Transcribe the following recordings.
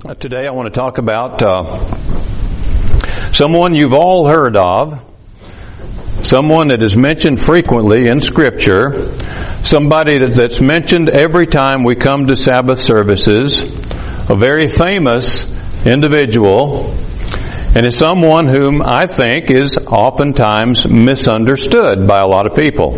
Today I want to talk about someone you've all heard of, someone that is mentioned frequently in Scripture, somebody that's mentioned every time we come to Sabbath services, a very famous individual, and is someone whom I think is oftentimes misunderstood by a lot of people.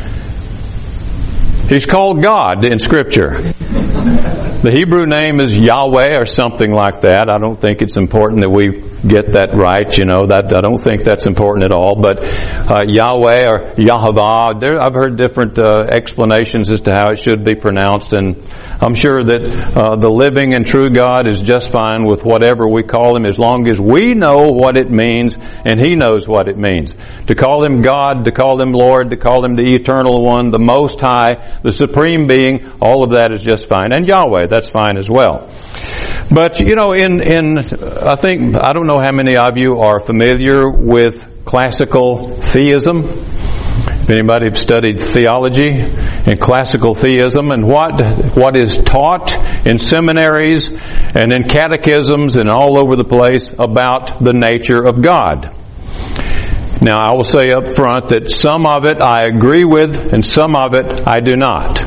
He's called God in Scripture. The Hebrew name is Yahweh or something like that. I don't think it's important that we get that right, that I don't think that's important at all. But Yahweh or Yahweh, I've heard different explanations as to how it should be pronounced, and I'm sure that the living and true God is just fine with whatever we call Him as long as we know what it means and He knows what it means. To call Him God, to call Him Lord, to call Him the Eternal One, the Most High, the Supreme Being, all of that is just fine. And Yahweh, that's fine as well. But, I don't know how many of you are familiar with classical theism. If anybody have studied theology and classical theism and what is taught in seminaries and in catechisms and all over the place about the nature of God. Now, I will say up front that some of it I agree with and some of it I do not.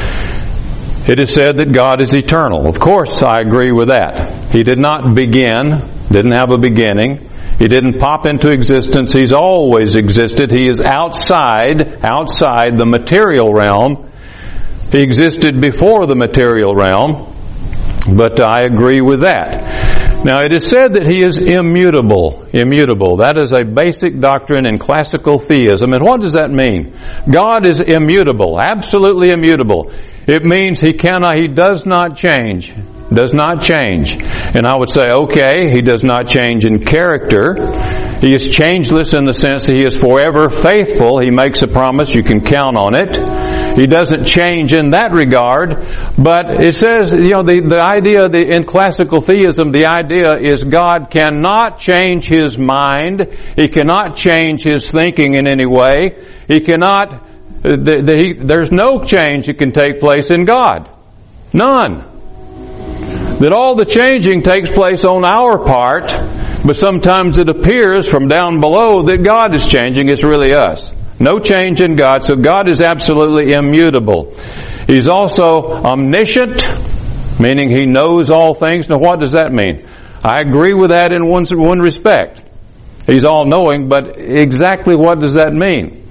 It is said that God is eternal. Of course, I agree with that. He did not didn't have a beginning. He didn't pop into existence. He's always existed. He is outside the material realm. He existed before the material realm, but I agree with that. Now, it is said that He is immutable. Immutable. That is a basic doctrine in classical theism. And what does that mean? God is immutable, absolutely immutable. It means He does not change. Does not change. And I would say, okay, He does not change in character. He is changeless in the sense that He is forever faithful. He makes a promise, you can count on it. He doesn't change in that regard. But it says, the idea in classical theism, the idea is God cannot change His mind. He cannot change His thinking in any way. He cannot, there's no change that can take place in God. None. That all the changing takes place on our part, but sometimes it appears from down below that God is changing. It's really us. No change in God, so God is absolutely immutable. He's also omniscient, meaning He knows all things. Now what does that mean? I agree with that in one respect. He's all-knowing, but exactly what does that mean?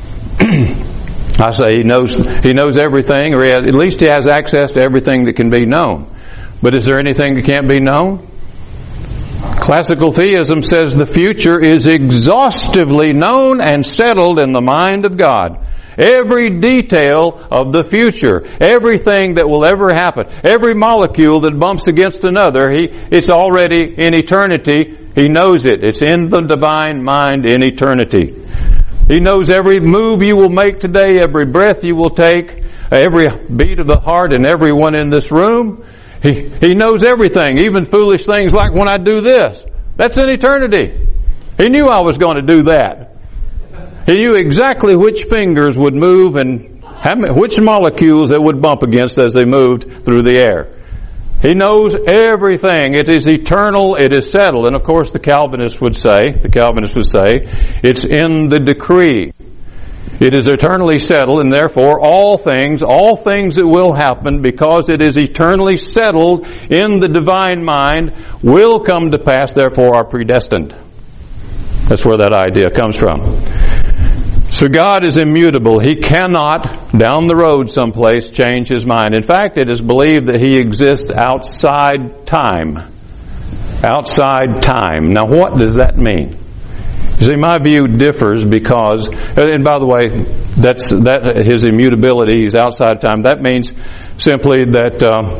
I say He knows everything, or at least He has access to everything that can be known. But is there anything that can't be known? Classical theism says the future is exhaustively known and settled in the mind of God. Every detail of the future, everything that will ever happen, every molecule that bumps against another, it's already in eternity. He knows it. It's in the divine mind in eternity. He knows every move you will make today, every breath you will take, every beat of the heart in everyone in this room. He knows everything, even foolish things like when I do this. That's in eternity. He knew I was going to do that. He knew exactly which fingers would move and which molecules they would bump against as they moved through the air. He knows everything. It is eternal. It is settled. And of course the Calvinists would say, it's in the decree. It is eternally settled, and therefore all things that will happen, because it is eternally settled in the divine mind, will come to pass, therefore are predestined. That's where that idea comes from. So God is immutable. He cannot, down the road someplace, change His mind. In fact, it is believed that He exists outside time. Outside time. Now what does that mean? You see, my view differs because, and by the way, that His immutability, He's outside time. That means simply that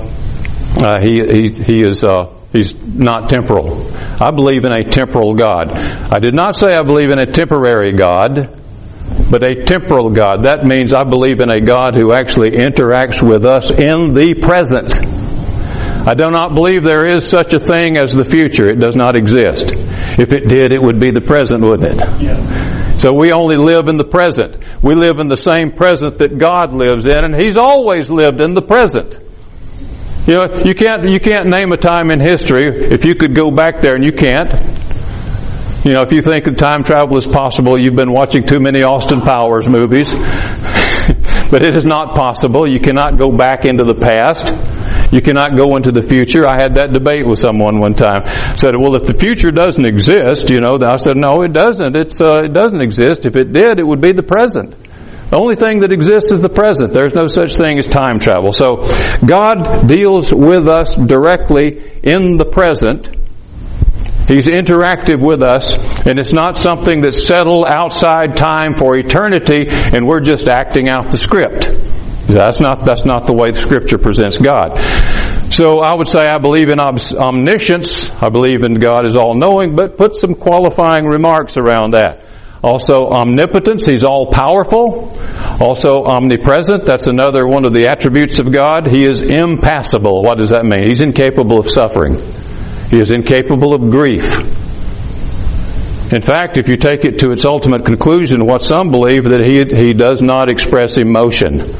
He's not temporal. I believe in a temporal God. I did not say I believe in a temporary God, but a temporal God. That means I believe in a God who actually interacts with us in the present. I do not believe there is such a thing as the future. It does not exist. If it did, it would be the present, wouldn't it? Yeah. So we only live in the present. We live in the same present that God lives in, and He's always lived in the present. You know, you can't name a time in history if you could go back there, and you can't. You know, if you think that time travel is possible, you've been watching too many Austin Powers movies. But it is not possible. You cannot go back into the past. You cannot go into the future. I had that debate with someone one time. Said, well, if the future doesn't exist, you know, I said, no, it doesn't. It doesn't exist. If it did, it would be the present. The only thing that exists is the present. There's no such thing as time travel. So God deals with us directly in the present. He's interactive with us, and it's not something that's settled outside time for eternity, and we're just acting out the script. That's not the way the Scripture presents God. So I would say I believe in omniscience. I believe in God as all-knowing, but put some qualifying remarks around that. Also omnipotence, He's all-powerful. Also omnipresent, that's another one of the attributes of God. He is impassible. What does that mean? He's incapable of suffering. He is incapable of grief. In fact, if you take it to its ultimate conclusion, what some believe, that He does not express emotion.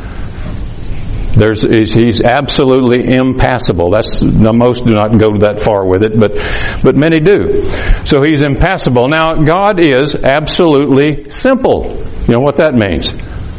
He's absolutely impassible. Most do not go that far with it, but many do. So He's impassible. Now, God is absolutely simple. You know what that means?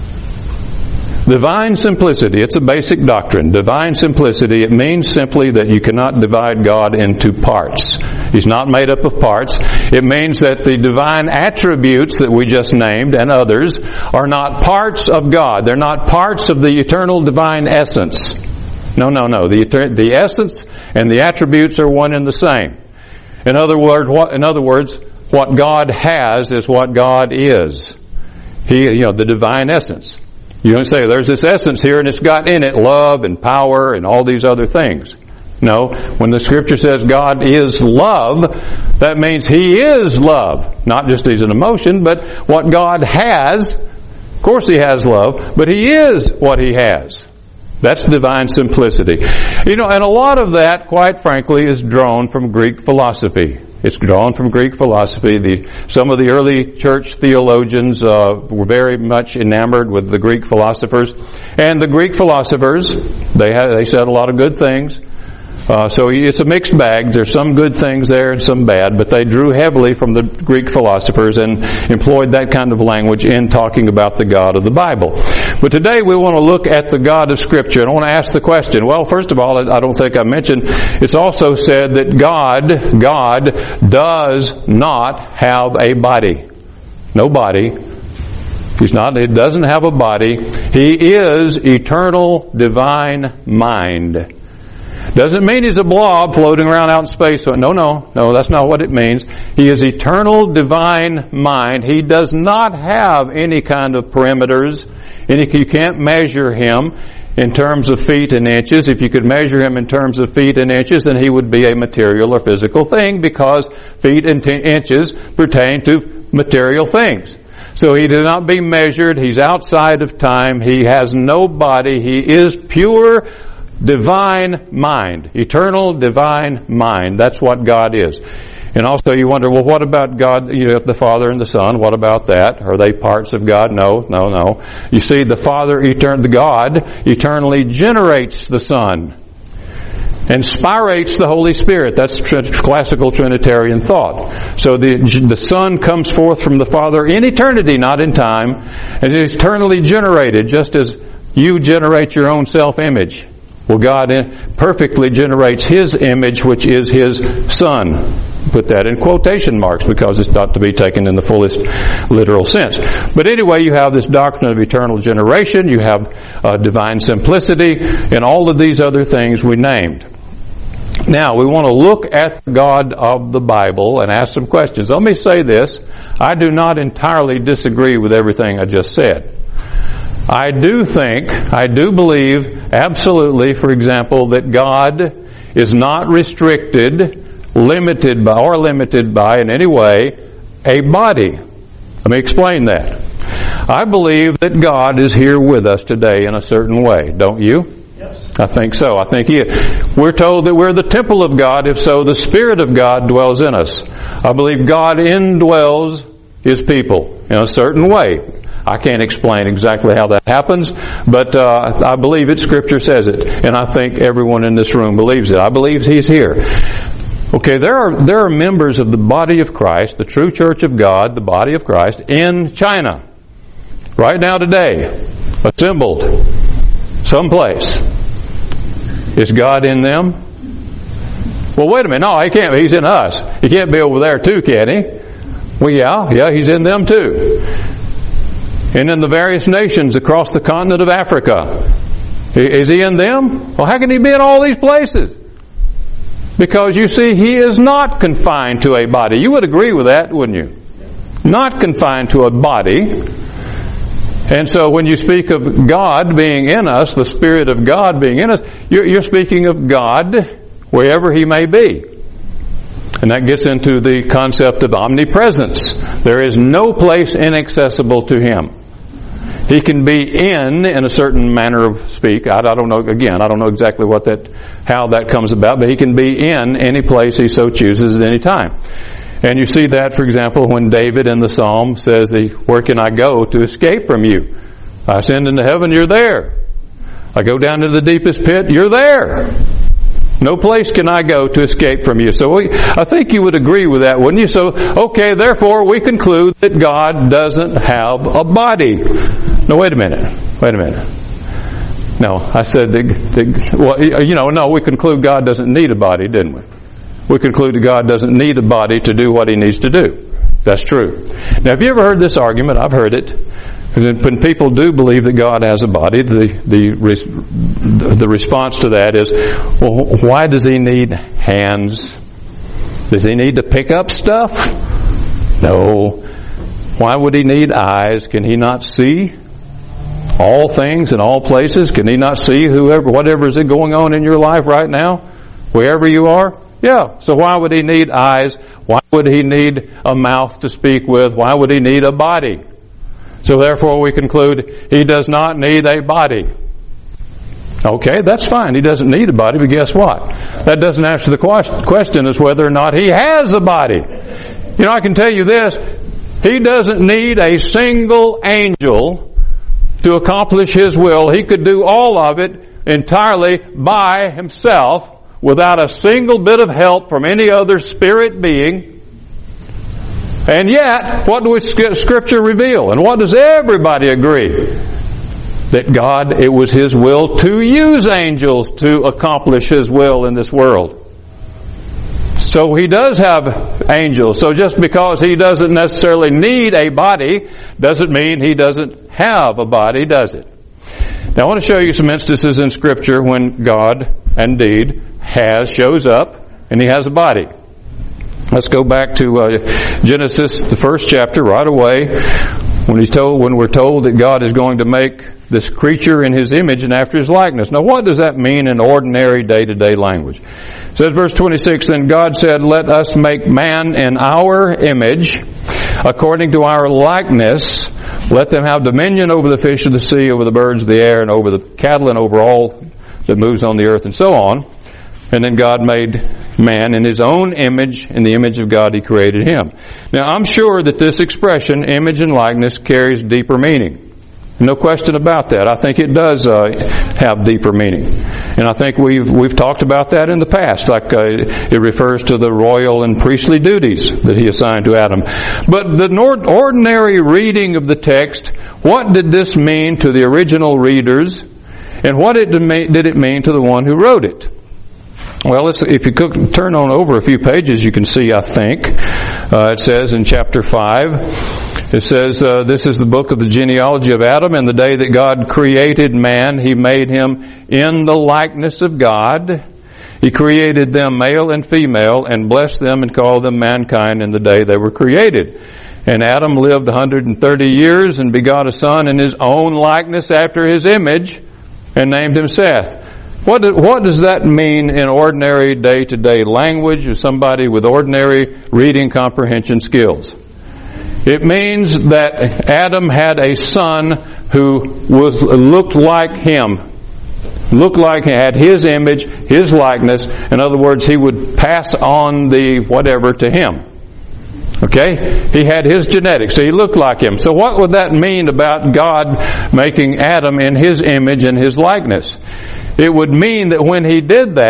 Divine simplicity, it's a basic doctrine. Divine simplicity, it means simply that you cannot divide God into parts. He's not made up of parts. It means that the divine attributes that we just named and others are not parts of God. They're not parts of the eternal divine essence. No. The essence and the attributes are one and the same. In other words, what God has is what God is. The divine essence. You don't say, there's this essence here and it's got in it love and power and all these other things. No, when the Scripture says God is love, that means He is love. Not just He's an emotion, but what God has. Of course He has love, but He is what He has. That's divine simplicity. And a lot of that, quite frankly, is drawn from Greek philosophy. It's drawn from Greek philosophy. Some of the early church theologians were very much enamored with the Greek philosophers. And the Greek philosophers, they said a lot of good things. So it's a mixed bag. There's some good things there and some bad, but they drew heavily from the Greek philosophers and employed that kind of language in talking about the God of the Bible. But today we want to look at the God of Scripture, and I want to ask the question. Well, first of all, I don't think I mentioned, it's also said that God does not have a body. No body. He doesn't have a body. He is eternal divine mind. Doesn't mean He's a blob floating around out in space. No, that's not what it means. He is eternal divine mind. He does not have any kind of perimeters. You can't measure Him in terms of feet and inches. If you could measure Him in terms of feet and inches, then He would be a material or physical thing, because feet and inches pertain to material things. So He does not be measured. He's outside of time. He has no body. He is pure divine mind, eternal divine mind. That's what God is. And also you wonder, well, what about God, the Father and the Son? What about that? Are they parts of God? No. You see, God eternally generates the Son and spirates the Holy Spirit. That's classical Trinitarian thought. So the Son comes forth from the Father in eternity, not in time, and is eternally generated, just as you generate your own self-image. Well, God perfectly generates His image, which is His Son. Put that in quotation marks because it's not to be taken in the fullest literal sense. But anyway, you have this doctrine of eternal generation, you have divine simplicity, and all of these other things we named. Now, we want to look at the God of the Bible and ask some questions. Let me say this. I do not entirely disagree with everything I just said. I do believe, absolutely, for example, that God is not limited by in any way a body. Let me explain that. I believe that God is here with us today in a certain way. Don't you? Yes. I think so. I think we're told that we're the temple of God. If so, the Spirit of God dwells in us. I believe God indwells His people in a certain way. I can't explain exactly how that happens, but I believe it. Scripture says it, and I think everyone in this room believes it. I believe He's here. Okay, there are members of the body of Christ, the true church of God, the body of Christ, in China, right now today, assembled someplace. Is God in them? Well, wait a minute. No, He can't be. He's in us. He can't be over there too, can He? Well, yeah, He's in them too. And in the various nations across the continent of Africa. Is He in them? Well, how can He be in all these places? Because you see, He is not confined to a body. You would agree with that, wouldn't you? Not confined to a body. And so when you speak of God being in us, the Spirit of God being in us, you're speaking of God wherever He may be. And that gets into the concept of omnipresence. There is no place inaccessible to Him. He can be in a certain manner of speak. I don't know, again, I don't know exactly how that comes about, but He can be in any place He so chooses at any time. And you see that, for example, when David in the Psalm says, where can I go to escape from you? I ascend into heaven, you're there. I go down to the deepest pit, you're there. No place can I go to escape from you. So I think you would agree with that, wouldn't you? So, okay, therefore we conclude that God doesn't have a body. No, wait a minute. No, I said, we conclude God doesn't need a body, didn't we? We conclude that God doesn't need a body to do what He needs to do. That's true. Now, have you ever heard this argument? I've heard it. When people do believe that God has a body, the response to that is, well, why does He need hands? Does He need to pick up stuff? No. Why would He need eyes? Can He not see all things in all places? Can He not see whatever is going on in your life right now? Wherever you are? Yeah, so why would He need eyes? Why would He need a mouth to speak with? Why would He need a body? So therefore we conclude He does not need a body. Okay, that's fine. He doesn't need a body, but guess what? That doesn't answer the question as whether or not He has a body. You know, I can tell you this. He doesn't need a single angel to accomplish His will. He could do all of it entirely by Himself, without a single bit of help from any other spirit being. And yet, what does Scripture reveal? And what does everybody agree? That God, it was His will to use angels to accomplish His will in this world. So He does have angels. So just because He doesn't necessarily need a body, doesn't mean He doesn't have a body, does it? Now I want to show you some instances in Scripture when God, indeed, shows up, and He has a body. Let's go back to Genesis, the first chapter, right away, when we're told that God is going to make this creature in His image and after His likeness. Now, what does that mean in ordinary day-to-day language? It says, verse 26, Then God said, Let us make man in our image, according to our likeness. Let them have dominion over the fish of the sea, over the birds of the air, and over the cattle, and over all that moves on the earth, and so on. And then God made man in His own image. In the image of God He created him. Now I'm sure that this expression, image and likeness, carries deeper meaning. No question about that. I think it does have deeper meaning. And I think we've talked about that in the past. Like it refers to the royal and priestly duties that He assigned to Adam. But the ordinary reading of the text, what did this mean to the original readers? And what did it mean to the one who wrote it? Well, if you could turn on over a few pages, you can see, I think, it says in chapter 5, it says, this is the book of the genealogy of Adam. In the day that God created man, He made him in the likeness of God. He created them male and female and blessed them and called them mankind in the day they were created. And Adam lived 130 years and begot a son in his own likeness after his image and named him Seth. What does that mean in ordinary day-to-day language of somebody with ordinary reading comprehension skills? It means that Adam had a son who looked like him. Looked like he had his image, his likeness. In other words, he would pass on the whatever to him. Okay? He had his genetics, so he looked like him. So what would that mean about God making Adam in his image and his likeness? It would mean that when he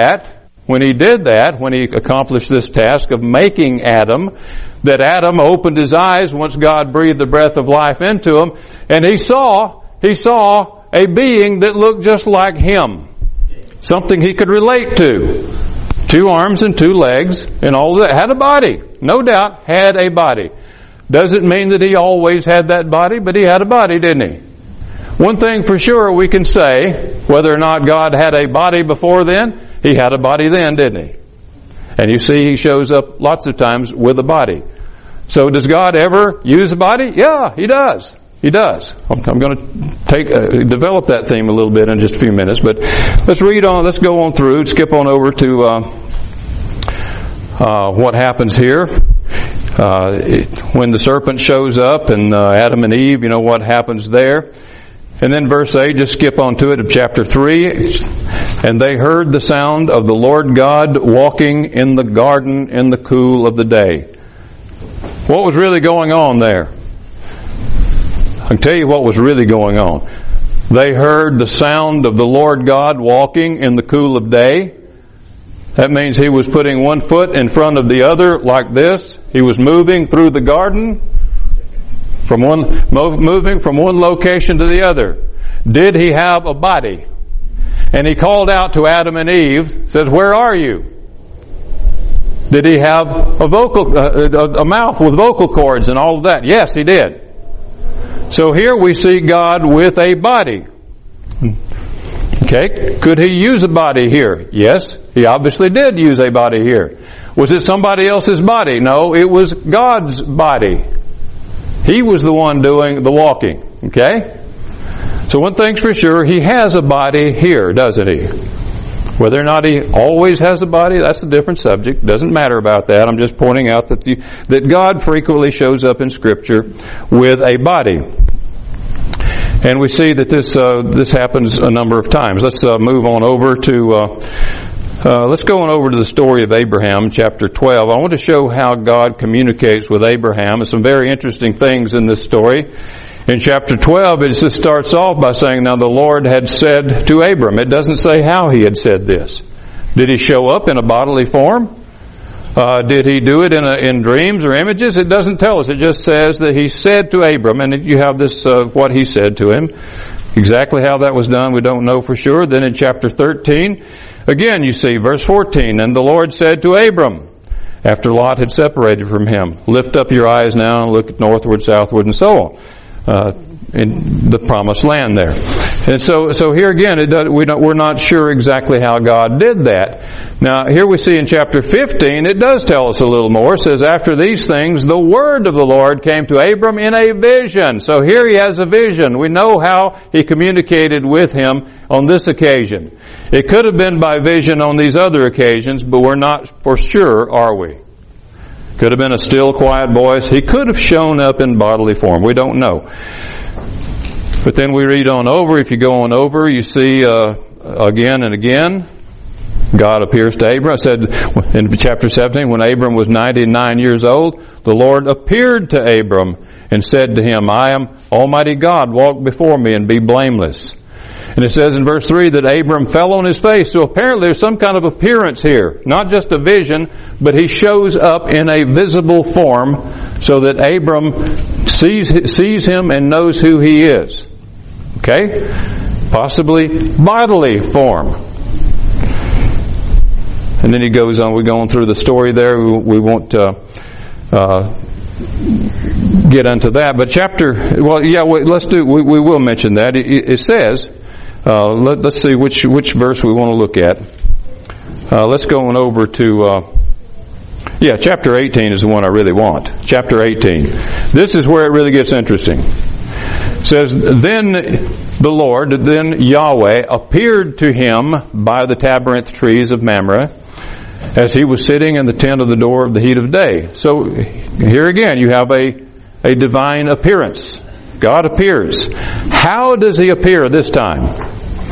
accomplished this task of making Adam, that Adam opened his eyes once God breathed the breath of life into him, and he saw a being that looked just like him. Something he could relate to. 2 arms and 2 legs and all that. Had a body. No doubt had a body. Doesn't mean that he always had that body, but he had a body, didn't he? One thing for sure we can say, whether or not God had a body before then, he had a body then, didn't he? And you see he shows up lots of times with a body. So does God ever use a body? Yeah, he does. He does. I'm going to develop that theme a little bit in just a few minutes, but let's read on. Let's go on through. Skip on over to what happens here when the serpent shows up and Adam and Eve. You know what happens there. And then verse 8, just skip on to it of chapter 3. And they heard the sound of the Lord God walking in the garden in the cool of the day. What was really going on there? I can tell you what was really going on. They heard the sound of the Lord God walking in the cool of day. That means he was putting one foot in front of the other like this. He was moving through the garden, moving from one location to the other. Did he have a body? And he called out to Adam and Eve, says, "Where are you?" Did he have a mouth with vocal cords and all of that? Yes, he did. So here we see God with a body. Okay, could he use a body here? Yes, he obviously did use a body here. Was it somebody else's body? No, it was God's body. He was the one doing the walking. Okay? So one thing's for sure, he has a body here, doesn't he? Whether or not he always has a body, that's a different subject. Doesn't matter about that. I'm just pointing out that God frequently shows up in Scripture with a body. And we see that this happens a number of times. Let's move on over to let's go on over to the story of Abraham, chapter 12. I want to show how God communicates with Abraham. There's some very interesting things in this story. In chapter 12, it just starts off by saying, "Now the Lord had said to Abram." It doesn't say how he had said this. Did he show up in a bodily form? Did he do it in dreams or images? It doesn't tell us. It just says that he said to Abram, and you have this, what he said to him. Exactly how that was done, we don't know for sure. Then in chapter 13, again you see verse 14, "And the Lord said to Abram," after Lot had separated from him, "Lift up your eyes now and look northward, southward," and so on. In the promised land there. And so here again, we're not sure exactly how God did that. Now, here we see in chapter 15, it does tell us a little more. It says, "After these things, the word of the Lord came to Abram in a vision." So here he has a vision. We know how he communicated with him on this occasion. It could have been by vision on these other occasions, but we're not for sure, are we? Could have been a still, quiet voice. He could have shown up in bodily form. We don't know. But then we read on over. If you go on over, you see again and again, God appears to Abram. I said in chapter 17, when Abram was 99 years old, the Lord appeared to Abram and said to him, "I am Almighty God. Walk before me and be blameless." And it says in verse 3 that Abram fell on his face. So apparently there's some kind of appearance here. Not just a vision, but he shows up in a visible form so that Abram sees him and knows who he is. Okay? Possibly bodily form. And then he goes on. We're going through the story there. We won't get into that. But we will mention that. It says, let's see which verse we want to look at. Let's go on over to, chapter 18 is the one I really want. Chapter 18. This is where it really gets interesting. It says, then Yahweh appeared to him by the tabernacle trees of Mamre, as he was sitting in the tent of the door of the heat of day. So here again you have a divine appearance. God appears. How does he appear this time?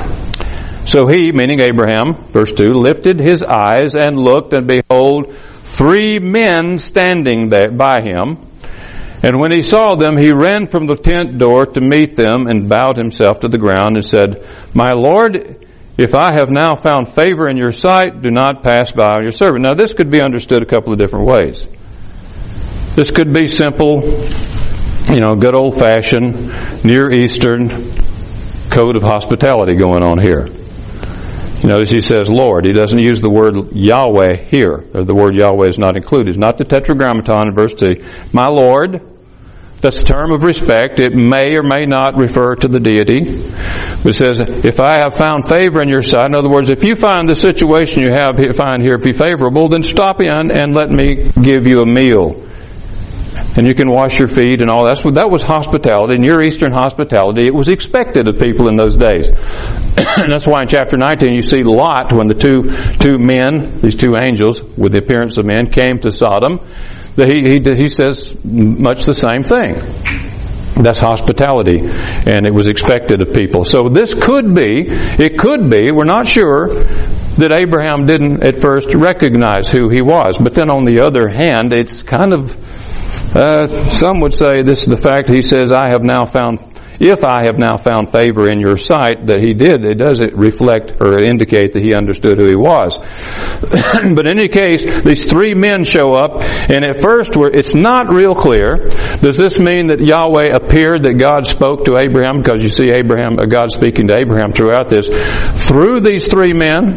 So he, meaning Abraham, verse 2, lifted his eyes and looked, and behold, 3 men standing there by him. And when he saw them, he ran from the tent door to meet them and bowed himself to the ground and said, My Lord, if I have now found favor in your sight, do not pass by on your servant. Now this could be understood a couple of different ways. This could be simple, good old-fashioned Near Eastern code of hospitality going on here. Notice he says Lord. He doesn't use the word Yahweh here. Or the word Yahweh is not included. It's not the tetragrammaton in verse 2. My Lord. That's a term of respect. It may or may not refer to the deity. But it says, if I have found favor in your sight, in other words, if you find the situation you find here to be favorable, then stop in and let me give you a meal. And you can wash your feet and all that. That was hospitality, Near Eastern hospitality. It was expected of people in those days. And that's why in chapter 19 you see Lot, when the two men, these 2 angels with the appearance of men, came to Sodom, that he says much the same thing. That's hospitality, and it was expected of people. So it could be, we're not sure, that Abraham didn't at first recognize who he was. But then on the other hand, it's kind of, some would say this is the fact he says, if I have now found favor in your sight, that he did. It doesn't reflect or indicate that he understood who he was. But in any case, these 3 men show up, and at first it's not real clear. Does this mean that Yahweh appeared, that God spoke to Abraham? Because you see God speaking to Abraham throughout this. Through these 3 men,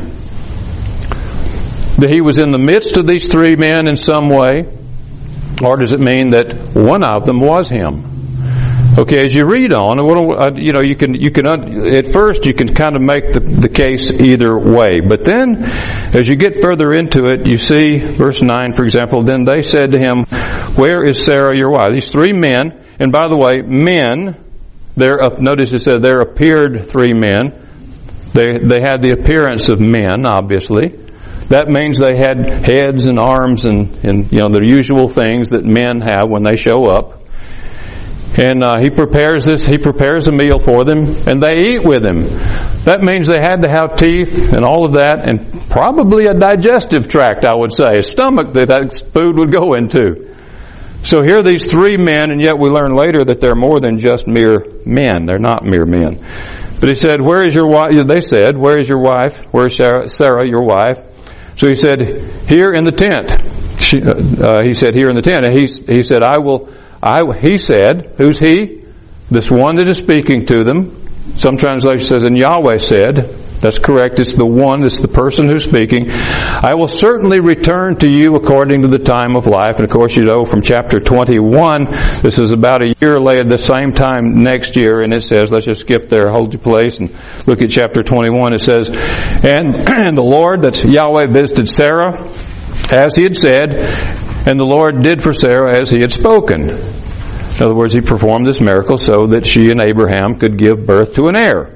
that he was in the midst of these 3 men in some way? Or does it mean that one of them was him? Okay, as you read on, you can at first you can kind of make the case either way. But then, as you get further into it, you see verse 9, for example. Then they said to him, "Where is Sarah your wife?" These 3 men, and by the way, men. Notice it said there appeared 3 men. They had the appearance of men, obviously. That means they had heads and arms and the usual things that men have when they show up. And he prepares a meal for them, and they eat with him. That means they had to have teeth and all of that, and probably a digestive tract, I would say, a stomach that food would go into. So here are these 3 men, and yet we learn later that they're more than just mere men. They're not mere men. But he said, "Where is your wife?" They said, "Where is your wife? Where is Sarah, your wife?" So he said, "Here in the tent." He said, "Here in the tent." And he said, he said, who's he? This one that is speaking to them. Some translation says, and Yahweh said. That's correct. It's the person who's speaking. "I will certainly return to you according to the time of life." And of course, from chapter 21, this is about a year later, the same time next year, and it says, let's just skip there, hold your place, and look at chapter 21. It says, and the Lord, that's Yahweh, visited Sarah as he had said, and the Lord did for Sarah as he had spoken. In other words, he performed this miracle so that she and Abraham could give birth to an heir.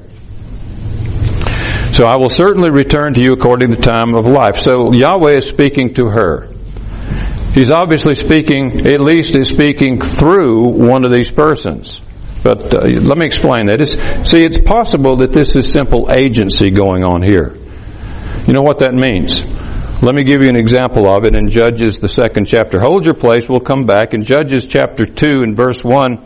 So I will certainly return to you according to the time of life. So Yahweh is speaking to her. He's obviously speaking, at least is speaking through one of these persons. But let me explain that. It's possible that this is simple agency going on here. You know what that means? Let me give you an example of it in Judges, the 2nd chapter. Hold your place. We'll come back. In Judges chapter 2 and verse 1,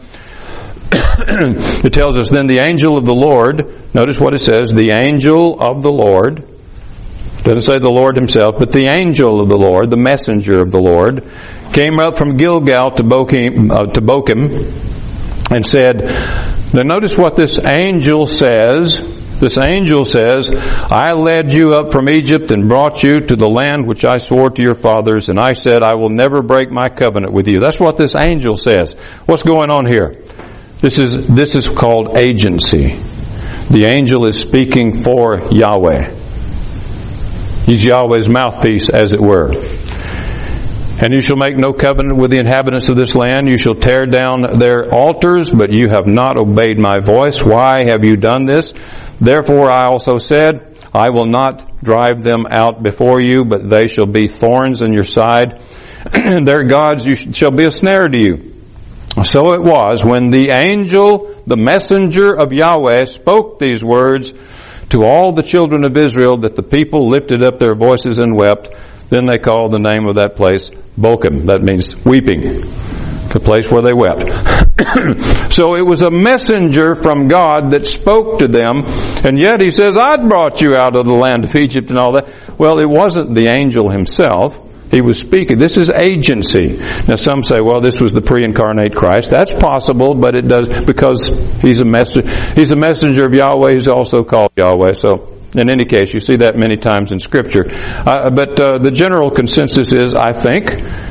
it tells us, then the angel of the Lord, notice what it says, the angel of the Lord, it doesn't say the Lord himself, but the angel of the Lord, the messenger of the Lord, came up from Gilgal to Bochim and said, now notice what this angel says. This angel says, I led you up from Egypt and brought you to the land which I swore to your fathers, and I said, I will never break my covenant with you. That's what this angel says. What's going on here? This is called agency. The angel is speaking for Yahweh. He's Yahweh's mouthpiece, as it were. And you shall make no covenant with the inhabitants of this land. You shall tear down their altars, but you have not obeyed my voice. Why have you done this? Therefore I also said, I will not drive them out before you, but they shall be thorns in your side, and their gods shall be a snare to you. So it was, when the angel, the messenger of Yahweh, spoke these words to all the children of Israel that the people lifted up their voices and wept. Then they called the name of that place Bochim. That means weeping. The place where they wept. So it was a messenger from God that spoke to them, and yet he says, I brought you out of the land of Egypt and all that. Well, it wasn't the angel himself. He was speaking. This is agency. Now some say, well, this was the pre-incarnate Christ. That's possible, but it does, because he's a messenger of Yahweh. He's also called Yahweh. So in any case, you see that many times in Scripture. But the general consensus is, I think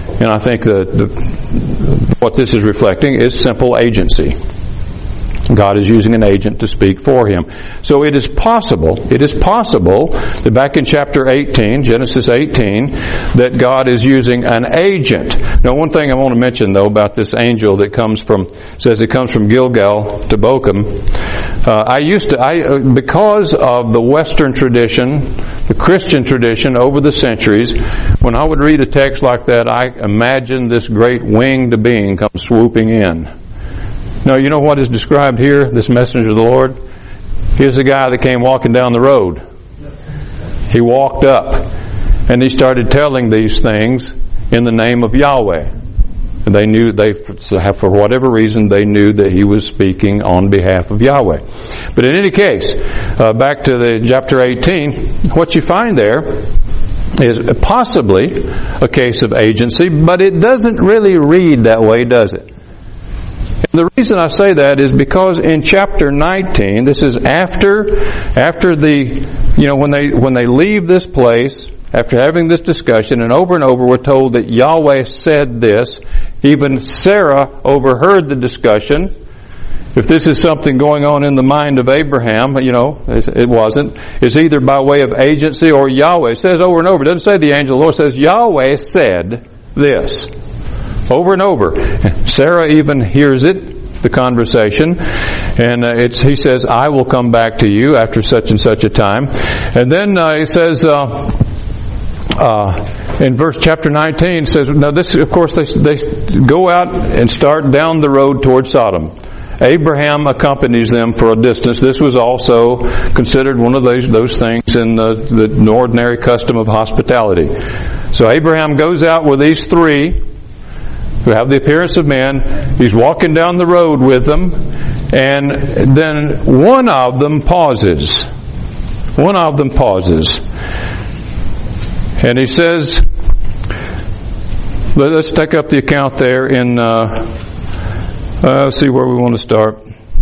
what this is reflecting is simple agency. God is using an agent to speak for him. So it is possible that back in chapter 18, Genesis 18, that God is using an agent. Now one thing I want to mention though about this angel that comes from Gilgal to Bochim, because of the Western tradition, the Christian tradition over the centuries, when I would read a text like that, I imagine this great winged being comes swooping in. Now, you know what is described here, this messenger of the Lord? Here's a guy that came walking down the road. He walked up, and he started telling these things in the name of Yahweh. And for whatever reason, they knew that he was speaking on behalf of Yahweh. But in any case, back to the chapter 18, what you find there is possibly a case of agency, but it doesn't really read that way, does it? The reason I say that is because in chapter 19, this is after when they leave this place, after having this discussion, and over we're told that Yahweh said this. Even Sarah overheard the discussion. If this is something going on in the mind of Abraham, it wasn't. It's either by way of agency or Yahweh. It says over and over. It doesn't say the angel of the Lord. It says Yahweh said this. Over and over. Sarah even hears it, the conversation, and he says, I will come back to you after such and such a time. And then he says, in chapter 19, says, now this, of course, they go out and start down the road towards Sodom. Abraham accompanies them for a distance. This was also considered one of those things in the ordinary custom of hospitality. So Abraham goes out with these three who have the appearance of men. He's walking down the road with them, and then one of them pauses. And he says, let's take up the account there in, let's see where we want to start.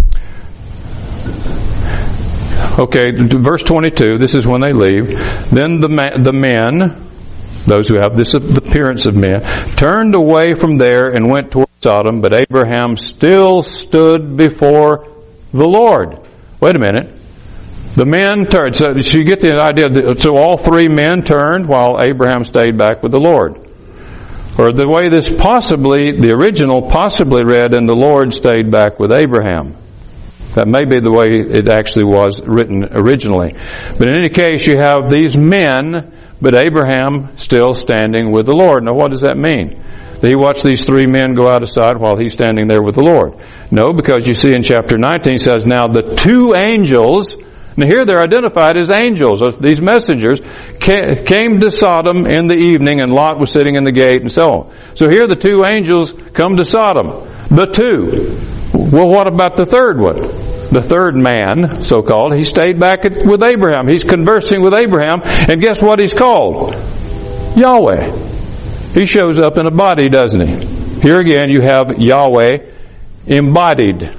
Okay, verse 22, this is when they leave. Then the men, those who have this appearance of men, turned away from there and went toward Sodom, but Abraham still stood before the Lord. Wait a minute. The men turned. So you get the idea. So all three men turned while Abraham stayed back with the Lord. Or the way the original possibly read, and the Lord stayed back with Abraham. That may be the way it actually was written originally. But in any case, you have these men, but Abraham still standing with the Lord. Now what does that mean? That he watched these three men go out of sight while he's standing there with the Lord? No, because you see in chapter 19 it says, now the two angels, now here they're identified as angels, these messengers, came to Sodom in the evening, and Lot was sitting in the gate and so on. So here the two angels come to Sodom. The two. Well, what about the third one? The third man, so-called, he stayed back with Abraham. He's conversing with Abraham, and guess what he's called? Yahweh. He shows up in a body, doesn't he? Here again you have Yahweh embodied.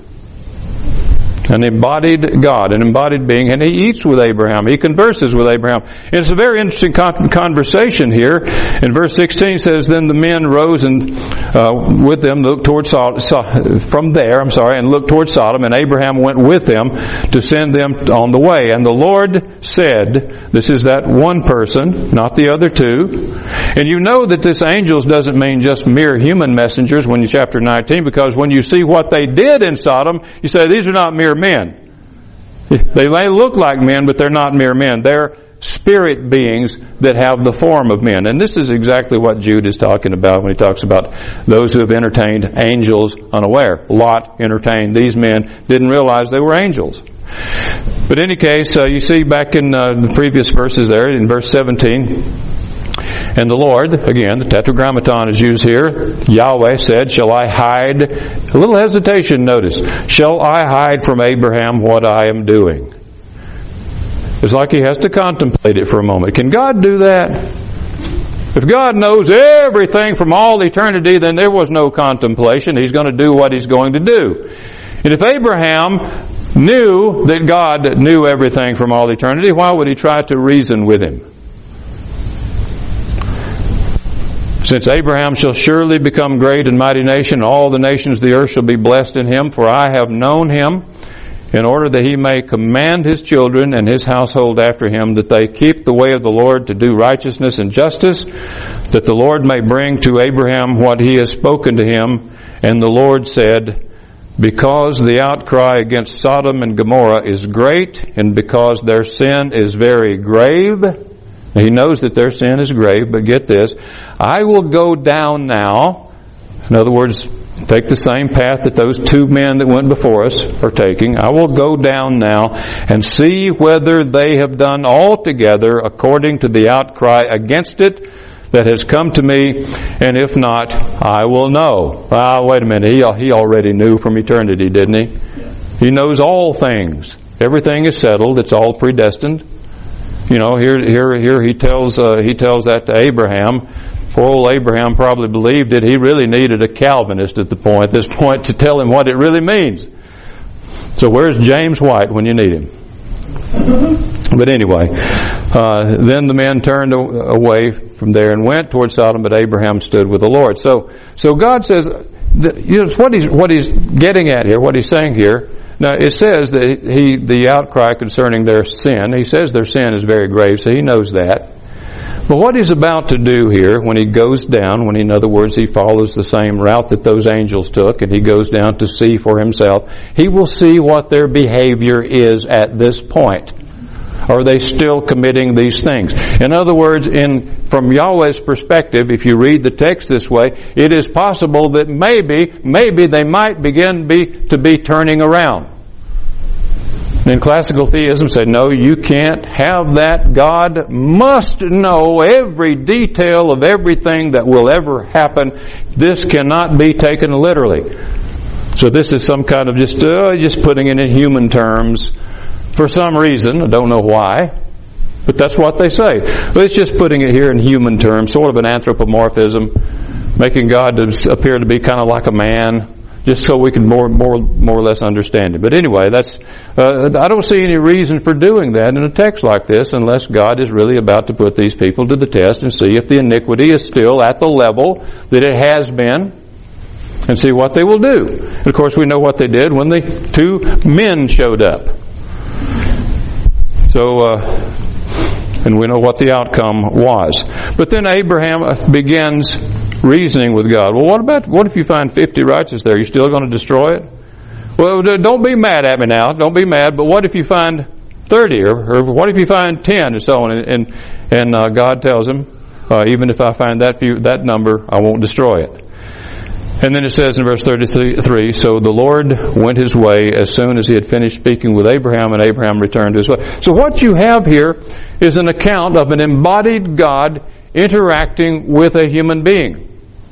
An embodied God, an embodied being, and he eats with Abraham. He converses with Abraham. And it's a very interesting conversation here. In verse 16 says, then the men rose and with them looked towards and looked towards Sodom, and Abraham went with them to send them on the way. And the Lord said, this is that one person, not the other two. And you know that this angels doesn't mean just mere human messengers when you chapter 19, because when you see what they did in Sodom, you say these are not mere men. They may look like men, but they're not mere men. They're spirit beings that have the form of men. And this is exactly what Jude is talking about when he talks about those who have entertained angels unaware. Lot entertained these men, didn't realize they were angels. But in any case, you see back in the previous verses there, in verse 17, and the Lord, again, the Tetragrammaton is used here, Yahweh said, shall I hide, a little hesitation, notice, shall I hide from Abraham what I am doing? It's like he has to contemplate it for a moment. Can God do that? If God knows everything from all eternity, then there was no contemplation. He's going to do what He's going to do. And if Abraham knew that God knew everything from all eternity, why would he try to reason with Him? Since Abraham shall surely become great and mighty nation, all the nations of the earth shall be blessed in him, for I have known him, in order that he may command his children and his household after him, that they keep the way of the Lord to do righteousness and justice, that the Lord may bring to Abraham what he has spoken to him. And the Lord said, because the outcry against Sodom and Gomorrah is great, and because their sin is very grave, he knows that their sin is grave, but get this, I will go down now. In other words, take the same path that those two men that went before us are taking. I will go down now and see whether they have done altogether according to the outcry against it that has come to me, and if not, I will know. Wait a minute, he already knew from eternity, didn't he? He knows all things. Everything is settled. It's all predestined. You know, here he tells that to Abraham. Poor old Abraham probably believed it. He really needed a Calvinist at this point to tell him what it really means. So where's James White when you need him? But anyway, then the men turned away from there and went toward Sodom, but Abraham stood with the Lord. So God says, what he's getting at here, what he's saying here. Now it says that the outcry concerning their sin. He says their sin is very grave, so he knows that. But what he's about to do here, when he goes down, in other words, he follows the same route that those angels took, and he goes down to see for himself, he will see what their behavior is at this point. Are they still committing these things? In other words, from Yahweh's perspective, if you read the text this way, it is possible that maybe they might begin to be turning around. And classical theism said, no, you can't have that. God must know every detail of everything that will ever happen. This cannot be taken literally. So this is some kind of just putting it in human terms. For some reason, I don't know why, but that's what they say. But it's just putting it here in human terms, sort of an anthropomorphism, making God to appear to be kind of like a man, just so we can more or less understand it. But anyway, I don't see any reason for doing that in a text like this, unless God is really about to put these people to the test and see if the iniquity is still at the level that it has been, and see what they will do. And of course, we know what they did when the two men showed up. So, and we know what the outcome was. But then Abraham begins reasoning with God. Well, what if you find 50 righteous there? Are you still going to destroy it? Well, don't be mad at me now. Don't be mad. But what if you find 30, or what if you find 10, and so on? And God tells him, even if I find that number, I won't destroy it. And then it says in verse 33, so the Lord went his way as soon as he had finished speaking with Abraham, and Abraham returned to his way. So what you have here is an account of an embodied God interacting with a human being,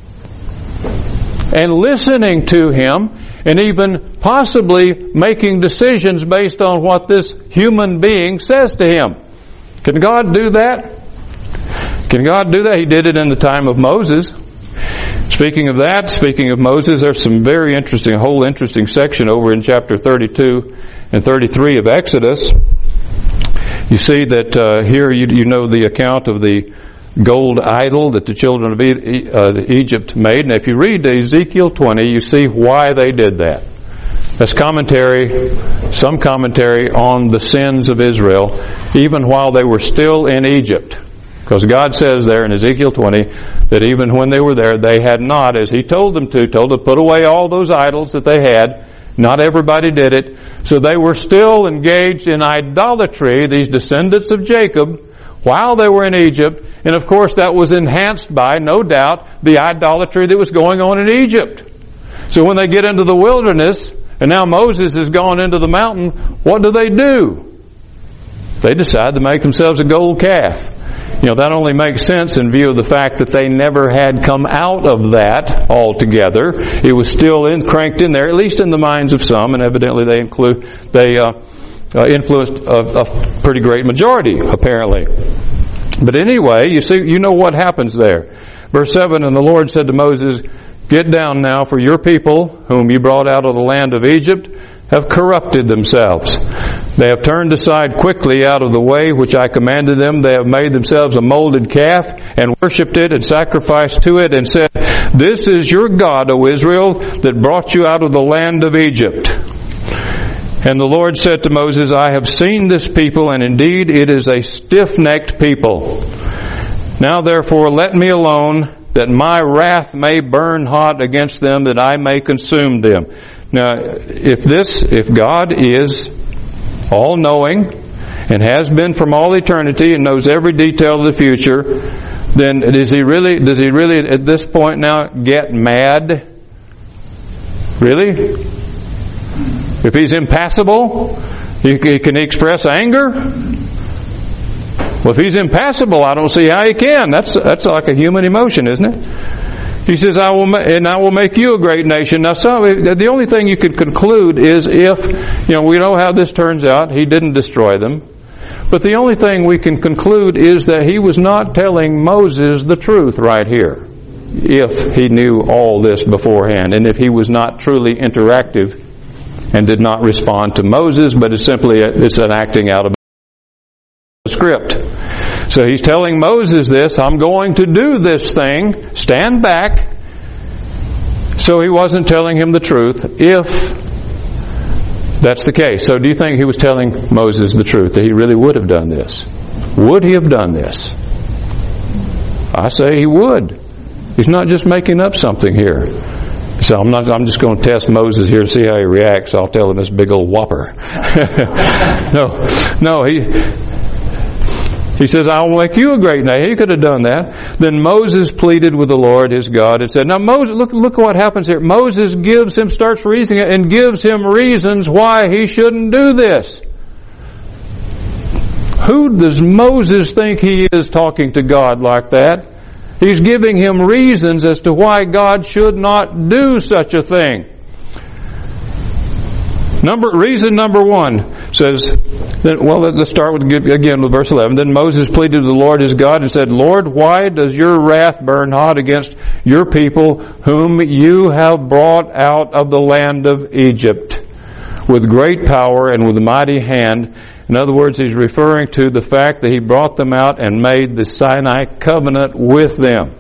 and listening to him, and even possibly making decisions based on what this human being says to him. Can God do that? Can God do that? He did it in the time of Moses. Speaking of Moses, there's some very interesting, a whole interesting section over in chapter 32 and 33 of Exodus. You see that here you know the account of the gold idol that the children of Egypt made. And if you read Ezekiel 20, you see why they did that. That's some commentary on the sins of Israel, even while they were still in Egypt. Because God says there in Ezekiel 20 that even when they were there, they had not, as He told them to put away all those idols that they had. Not everybody did it. So they were still engaged in idolatry, these descendants of Jacob, while they were in Egypt. And of course that was enhanced by, no doubt, the idolatry that was going on in Egypt. So when they get into the wilderness, And now Moses has gone into the mountain. What do? They decide to make themselves a gold calf. That only makes sense in view of the fact that they never had come out of that altogether. It was still cranked in there, at least in the minds of some, and evidently they influenced a pretty great majority, apparently. But anyway, you know what happens there. Verse 7, and the Lord said to Moses, get down now, for your people, whom you brought out of the land of Egypt, have corrupted themselves. They have turned aside quickly out of the way which I commanded them. They have made themselves a molded calf, and worshipped it, and sacrificed to it, and said, this is your God, O Israel, that brought you out of the land of Egypt. And the Lord said to Moses, I have seen this people, and indeed it is a stiff-necked people. Now therefore let me alone, that my wrath may burn hot against them, that I may consume them. Now, if God is all-knowing, and has been from all eternity, and knows every detail of the future, then does he really at this point now get mad? Really? If he's impassible, can he express anger? Well, if he's impassible, I don't see how he can. That's like a human emotion, isn't it? He says, I will make you a great nation. Now, the only thing you can conclude is if, we know how this turns out. He didn't destroy them. But the only thing we can conclude is that he was not telling Moses the truth right here, if he knew all this beforehand, and if he was not truly interactive and did not respond to Moses, but it's an acting out of the script. So he's telling Moses this, I'm going to do this thing, stand back. So he wasn't telling him the truth, if that's the case. So do you think he was telling Moses the truth, that he really would have done this? Would he have done this? I say he would. He's not just making up something here. So I'm just going to test Moses here to see how he reacts. I'll tell him this big old whopper. No, he says, I'll make you a great nation. He could have done that. Then Moses pleaded with the Lord his God and said, now Moses, look what happens here. Moses starts reasoning and gives him reasons why he shouldn't do this. Who does Moses think he is talking to God like that? He's giving him reasons as to why God should not do such a thing. Reason number one says, let's start with verse 11. Then Moses pleaded to the Lord his God and said, Lord, why does your wrath burn hot against your people whom you have brought out of the land of Egypt with great power and with a mighty hand? In other words, he's referring to the fact that he brought them out and made the Sinai covenant with them.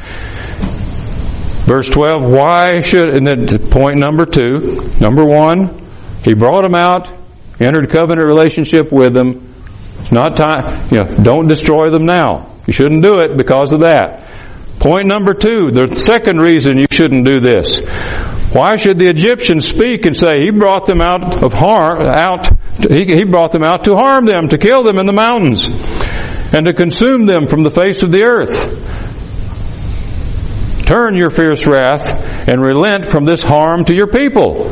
Verse 12, and then point number 2. Number 1, he brought them out, entered a covenant relationship with them. It's not time, don't destroy them now. You shouldn't do it because of that. Point number 2, the second reason you shouldn't do this. Why should the Egyptians speak and say, he brought them out of he brought them out to harm them, to kill them in the mountains, and to consume them from the face of the earth? Turn your fierce wrath and relent from this harm to your people.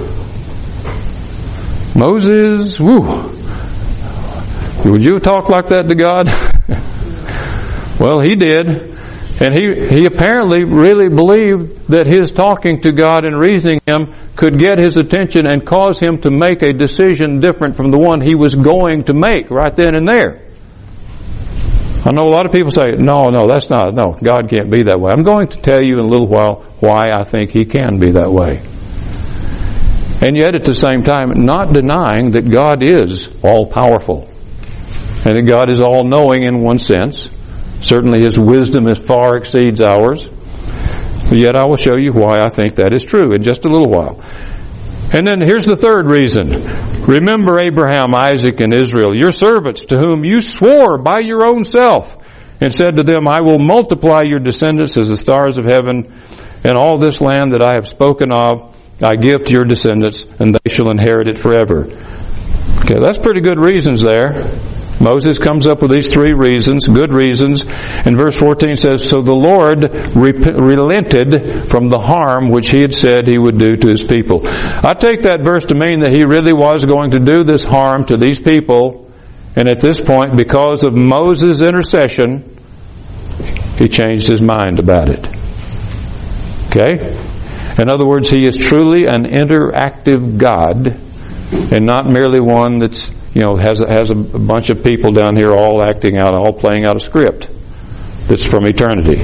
Moses, would you talk like that to God? Well, he did. And he apparently really believed that his talking to God and reasoning him could get his attention and cause him to make a decision different from the one he was going to make right then and there. I know a lot of people say, no, God can't be that way. I'm going to tell you in a little while why I think he can be that way. And yet at the same time, not denying that God is all-powerful and that God is all-knowing in one sense. Certainly his wisdom far exceeds ours. But yet I will show you why I think that is true in just a little while. And then here's the third reason. Remember Abraham, Isaac, and Israel, your servants, to whom you swore by your own self, and said to them, I will multiply your descendants as the stars of heaven, and all this land that I have spoken of I give to your descendants, and they shall inherit it forever. Okay, that's pretty good reasons there. Moses comes up with these 3 reasons, good reasons. And verse 14 says, so the Lord relented from the harm which he had said he would do to his people. I take that verse to mean that he really was going to do this harm to these people. And at this point, because of Moses' intercession, he changed his mind about it. Okay? In other words, he is truly an interactive God and not merely one that's, has a bunch of people down here all acting out, all playing out a script that's from eternity.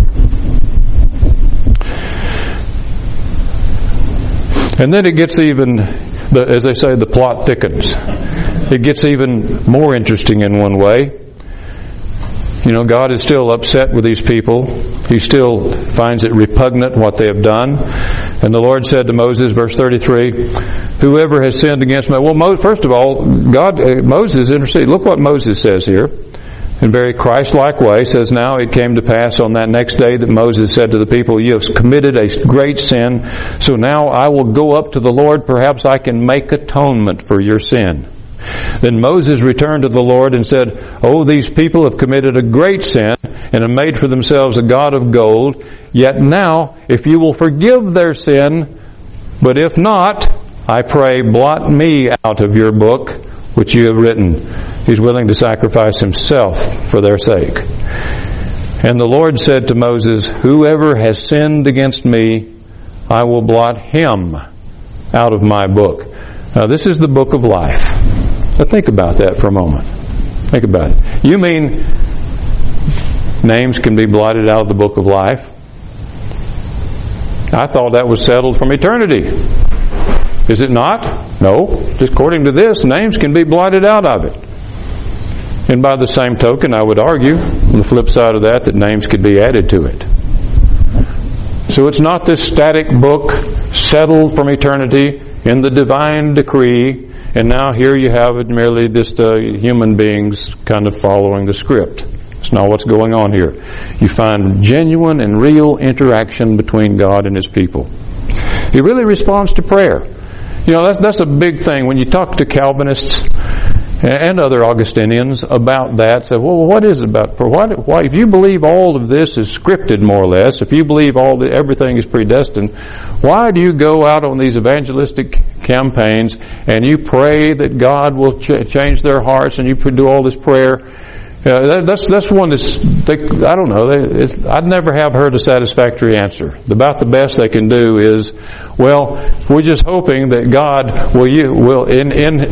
And then it gets even, as they say, the plot thickens. It gets even more interesting in one way. God is still upset with these people. He still finds it repugnant what they have done. And the Lord said to Moses, verse 33, whoever has sinned against me. Well, first of all, Moses interceded. Look what Moses says here. In a very Christ-like way, says, now it came to pass on that next day that Moses said to the people, you have committed a great sin, so now I will go up to the Lord. Perhaps I can make atonement for your sin. Then Moses returned to the Lord and said, oh, these people have committed a great sin and have made for themselves a god of gold. Yet now, if you will forgive their sin, but if not, I pray, blot me out of your book which you have written. He's willing to sacrifice himself for their sake. And the Lord said to Moses, whoever has sinned against me, I will blot him out of my book. Now, this is the book of life. Now think about that for a moment. Think about it. You mean names can be blotted out of the book of life? I thought that was settled from eternity. Is it not? No. Just according to this, names can be blotted out of it. And by the same token, I would argue, on the flip side of that names could be added to it. So it's not this static book settled from eternity in the divine decree, and now here you have it merely just human beings kind of following the script. It's not what's going on here. You find genuine and real interaction between God and His people. He really responds to prayer. That's a big thing. When you talk to Calvinists and other Augustinians about that, say, well, what is it about prayer? Why, if you believe all of this is scripted more or less, if you believe everything is predestined, why do you go out on these evangelistic campaigns and you pray that God will change their hearts and you do all this prayer? That's one that's, I don't know, I'd never have heard a satisfactory answer. About the best they can do is, well, we're just hoping that God will in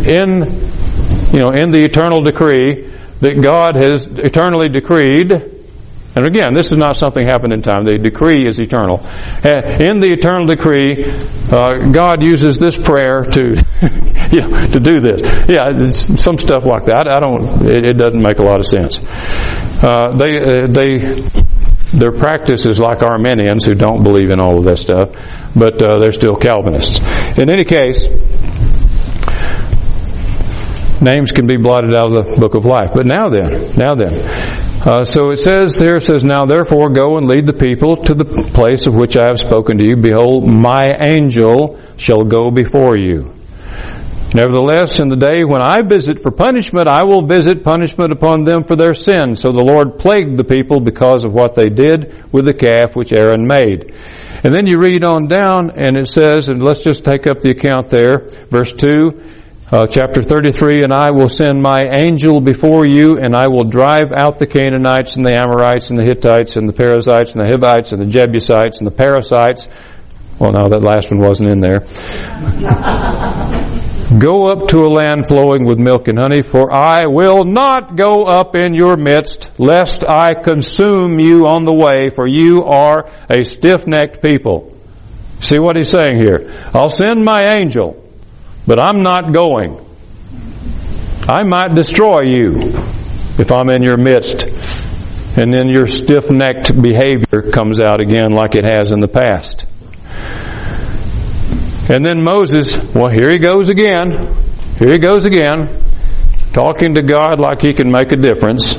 the eternal decree that God has eternally decreed. And again, this is not something happened in time. The decree is eternal. In the eternal decree, God uses this prayer to, to do this. Yeah, some stuff like that. It doesn't make a lot of sense. Their practice is like Arminians who don't believe in all of that stuff, but they're still Calvinists. In any case, names can be blotted out of the book of life. But now then. So it says now therefore go and lead the people to the place of which I have spoken to you. Behold, my angel shall go before you. Nevertheless, in the day when I visit for punishment, I will visit punishment upon them for their sins. So the Lord plagued the people because of what they did with the calf which Aaron made. And then you read on down and it says, and let's just take up the account there, verse 2, chapter 33, and I will send my angel before you, and I will drive out the Canaanites and the Amorites and the Hittites and the Perizzites and the Hivites and the Jebusites and the Perizzites. Well, no, that last one wasn't in there. Go up to a land flowing with milk and honey, for I will not go up in your midst, lest I consume you on the way, for you are a stiff-necked people. See what he's saying here? I'll send my angel, but I'm not going. I might destroy you if I'm in your midst. And then your stiff-necked behavior comes out again like it has in the past. And then Moses, well, here he goes again. Here he goes again, talking to God like he can make a difference.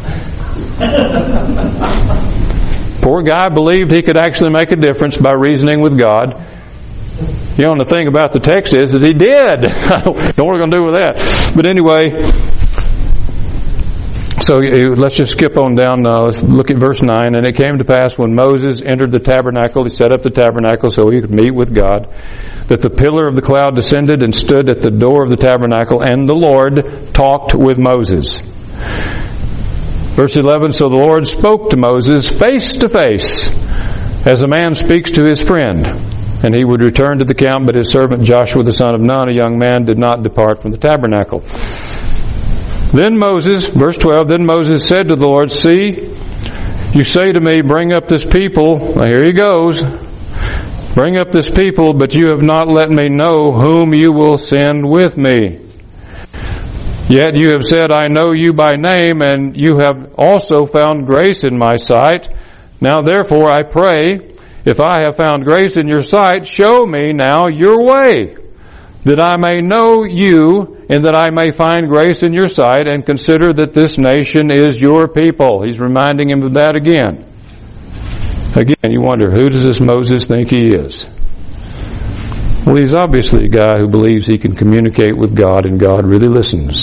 Poor guy believed he could actually make a difference by reasoning with God. The thing about the text is that he did. I don't know what we're going to do with that. But anyway, So let's just skip on down. Let's look at verse 9. And it came to pass when Moses entered the tabernacle, he set up the tabernacle so he could meet with God, that the pillar of the cloud descended and stood at the door of the tabernacle, and the Lord talked with Moses. Verse 11, so the Lord spoke to Moses face to face, as a man speaks to his friend. And he would return to the camp, but his servant Joshua the son of Nun, a young man, did not depart from the tabernacle. Then Moses, verse 12, then Moses said to the Lord, see, you say to me, bring up this people. Now here he goes. Bring up this people, but you have not let me know whom you will send with me. Yet you have said, I know you by name, and you have also found grace in my sight. Now therefore I pray, if I have found grace in your sight, show me now your way, that I may know you, and that I may find grace in your sight, and consider that this nation is your people. He's reminding him of that again. Again, you wonder, who does this Moses think he is? Well, he's obviously a guy who believes he can communicate with God, and God really listens.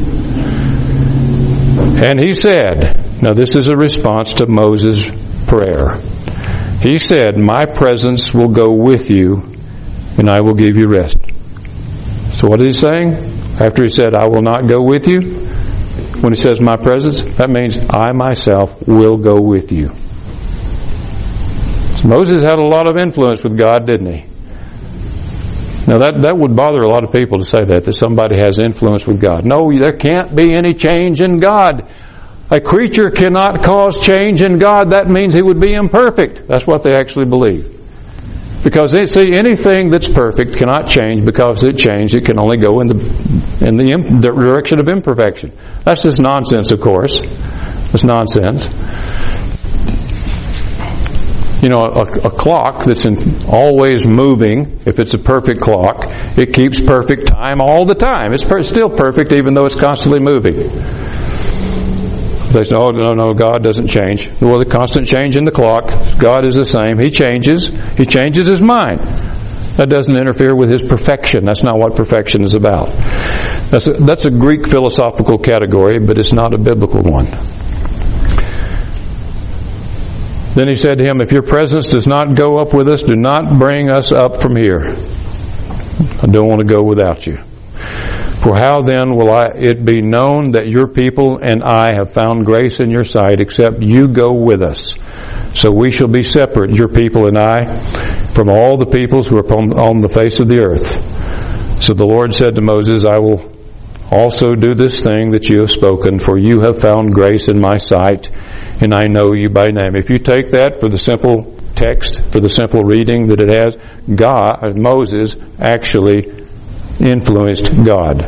And he said, now this is a response to Moses' prayer. He said, my presence will go with you, and I will give you rest. So what is he saying? After he said, I will not go with you, when he says my presence, that means I myself will go with you. So Moses had a lot of influence with God, didn't he? Now that would bother a lot of people to say that somebody has influence with God. No, there can't be any change in God. A creature cannot cause change in God. That means he would be imperfect. That's what they actually believe. Because they see anything that's perfect cannot change, because it changed, it can only go in the direction of imperfection. That's just nonsense, of course. It's nonsense. You know, a clock that's always moving, if it's a perfect clock, it keeps perfect time all the time. It's still perfect even though it's constantly moving. They say, oh, no, God doesn't change. Well, the constant change in the clock, God is the same. He changes his mind. That doesn't interfere with his perfection. That's not what perfection is about. That's a Greek philosophical category, but it's not a biblical one. Then he said to him, if your presence does not go up with us, do not bring us up from here. I don't want to go without you. For how then will it be known that your people and I have found grace in your sight, except you go with us? So we shall be separate, your people and I, from all the peoples who are on the face of the earth. So the Lord said to Moses, I will also do this thing that you have spoken, for you have found grace in my sight, and I know you by name. If you take that for the simple text, for the simple reading that it has, Moses actually influenced God.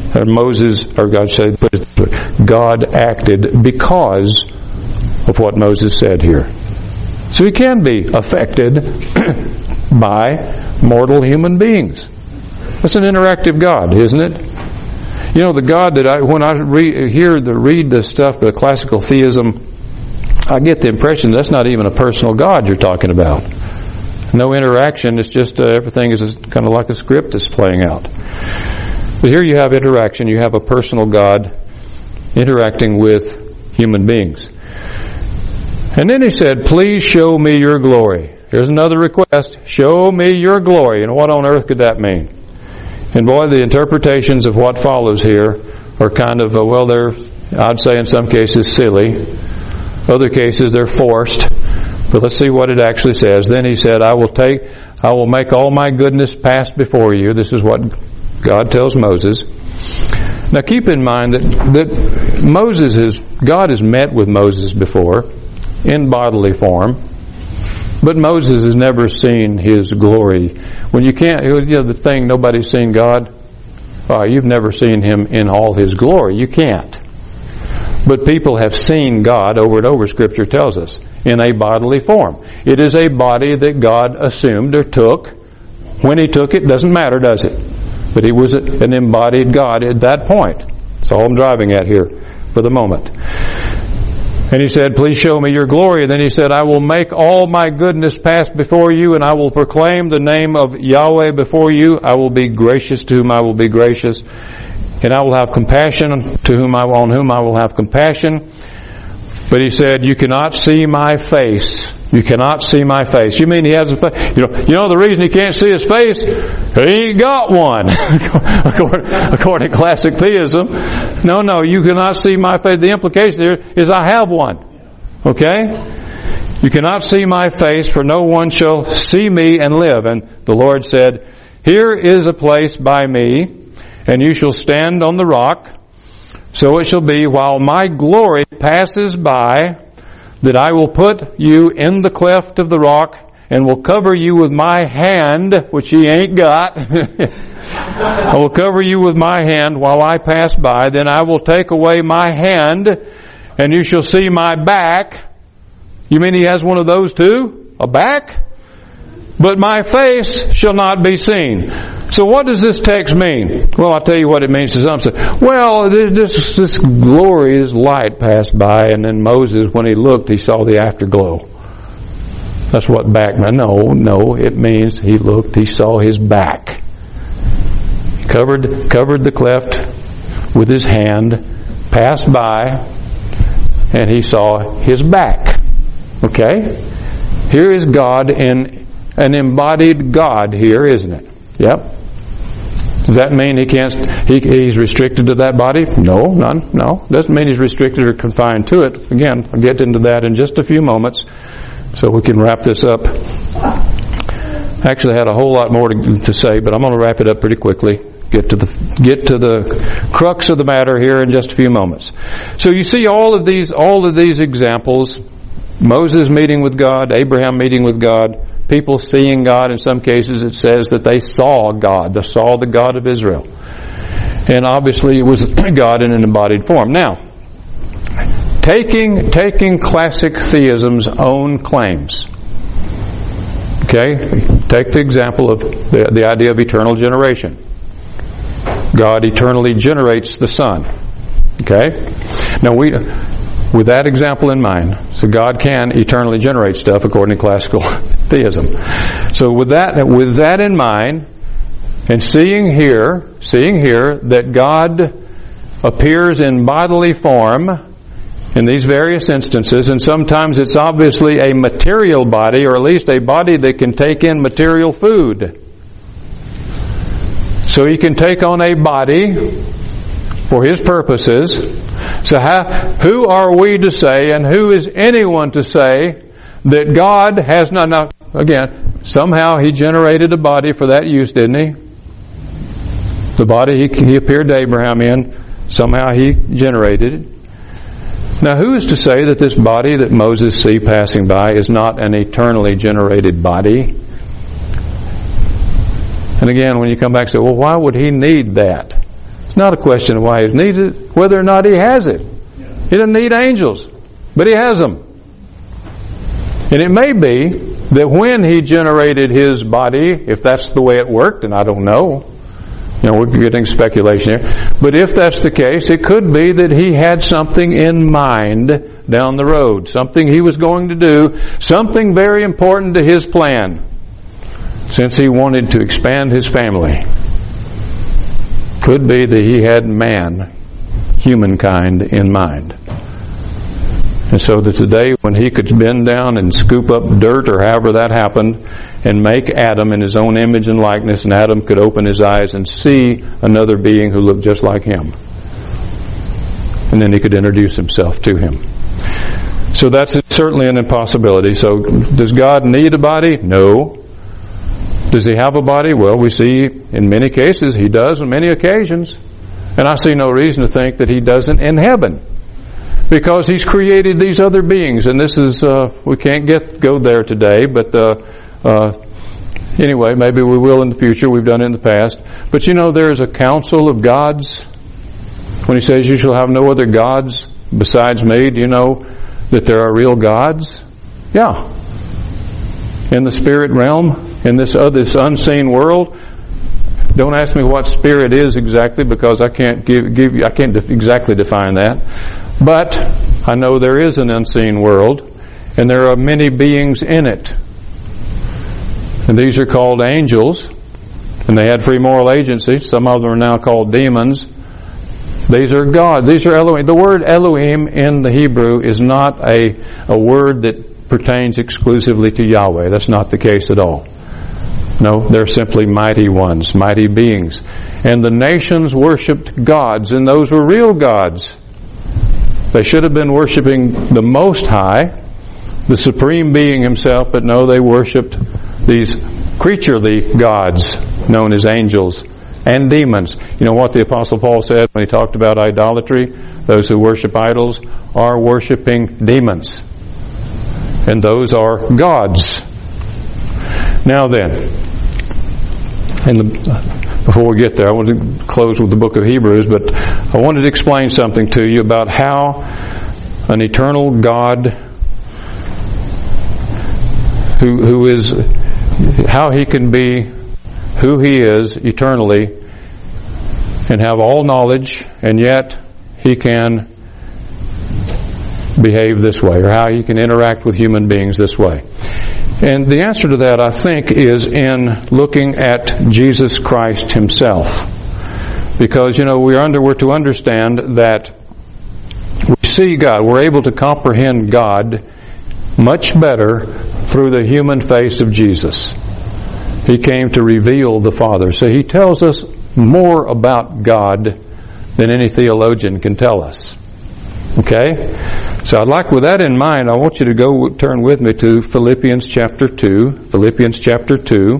God acted because of what Moses said here. So he can be affected by mortal human beings. That's an interactive God, isn't it? You know, the God that when I read the stuff, the classical theism, I get the impression that's not even a personal God you're talking about. No interaction, it's just everything is kind of like a script that's playing out. But here you have interaction, you have a personal God interacting with human beings. And then he said, please show me your glory. Here's another request, show me your glory. And what on earth could that mean? And boy, the interpretations of what follows here are kind of, they're, I'd say in some cases, silly. Other cases, they're forced. But let's see what it actually says. Then he said, I will make all my goodness pass before you. This is what God tells Moses. Now keep in mind that God has met with Moses before in bodily form, but Moses has never seen his glory. When the thing, nobody's seen God. You've never seen him in all his glory. You can't. But people have seen God, over and over, Scripture tells us, in a bodily form. It is a body that God assumed or took. When he took it, doesn't matter, does it? But he was an embodied God at that point. That's all I'm driving at here for the moment. And he said, please show me your glory. And then he said, I will make all my goodness pass before you, and I will proclaim the name of Yahweh before you. I will be gracious to whom I will be gracious, and I will have compassion on whom I will have compassion. But he said, you cannot see my face. You cannot see my face. You mean he has a face? You know the reason he can't see his face? He ain't got one. according to classic theism. No, you cannot see my face. The implication here is I have one. Okay? You cannot see my face, for no one shall see me and live. And the Lord said, here is a place by me, and you shall stand on the rock. So it shall be, while my glory passes by, that I will put you in the cleft of the rock, and will cover you with my hand, which ye ain't got. I will cover you with my hand while I pass by. Then I will take away my hand, and you shall see my back. You mean he has one of those too? A back? But my face shall not be seen. So what does this text mean? Well, I'll tell you what it means to some. Well, this glory, this light passed by, and then Moses, when he looked, he saw the afterglow. That's what back meant. No, it means he looked, he saw his back. He covered the cleft with his hand, passed by, and he saw his back. Okay? Here is God in an embodied God here, isn't it? Yep. Does that mean he's restricted to that body? No. Doesn't mean he's restricted or confined to it. Again, I'll get into that in just a few moments so we can wrap this up. Actually, I had a whole lot more to say, but I'm going to wrap it up pretty quickly. Get to the crux of the matter here in just a few moments. So you see all of these examples. Moses meeting with God, Abraham meeting with God, people seeing God. In some cases it says that they saw God. They saw the God of Israel. And obviously it was God in an embodied form. Now, taking classic theism's own claims. Okay? Take the example of the idea of eternal generation. God eternally generates the Son. Okay? Now with that example in mind, so God can eternally generate stuff according to classical theism. So with that in mind, and seeing here that God appears in bodily form in these various instances, and sometimes it's obviously a material body, or at least a body that can take in material food. So he can take on a body for his purposes. So who are we to say, and who is anyone to say, that God has not... Now, again, somehow he generated a body for that use, didn't he? The body he appeared to Abraham in, somehow he generated it. Now, who is to say that this body that Moses sees passing by is not an eternally generated body? And again, when you come back and say, well, why would he need that? It's not a question of why he needs it, whether or not he has it. He doesn't need angels, but he has them. And it may be that when he generated his body, if that's the way it worked, and I don't know, we're getting speculation here, but if that's the case, it could be that he had something in mind down the road, something he was going to do, something very important to his plan, since he wanted to expand his family. Could be that he had humankind in mind. And so that today, when he could bend down and scoop up dirt, or however that happened, and make Adam in his own image and likeness, and Adam could open his eyes and see another being who looked just like him. And then he could introduce himself to him. So that's certainly an impossibility. So does God need a body? No. Does he have a body? Well, we see in many cases he does on many occasions. And I see no reason to think that he doesn't in heaven, because he's created these other beings. And this is, we can't go there today, but anyway, maybe we will in the future. We've done it in the past. But there's a council of gods. When he says, you shall have no other gods besides me, do you know that there are real gods? Yeah. In the spirit realm, in this unseen world. Don't ask me what spirit is exactly, because I can't exactly define that. But I know there is an unseen world, and there are many beings in it. And these are called angels, and they had free moral agency. Some of them are now called demons. These are God. These are Elohim. The word Elohim in the Hebrew is not a word that pertains exclusively to Yahweh. That's not the case at all. No, they're simply mighty ones, mighty beings. And the nations worshipped gods, and those were real gods. They should have been worshiping the Most High, the Supreme Being Himself, but no, they worshipped these creaturely gods known as angels and demons. You know what the Apostle Paul said when he talked about idolatry? Those who worship idols are worshiping demons. And those are gods. Now then, before we get there, I want to close with the book of Hebrews, but I wanted to explain something to you about how an eternal God who is, how He can be who He is eternally and have all knowledge, and yet He can behave this way, or how He can interact with human beings this way. And the answer to that, I think, is in looking at Jesus Christ Himself. Because, we're to understand that we see God, we're able to comprehend God much better through the human face of Jesus. He came to reveal the Father. So He tells us more about God than any theologian can tell us. Okay? So I'd like, with that in mind, I want you to turn with me to Philippians chapter 2. Philippians chapter 2.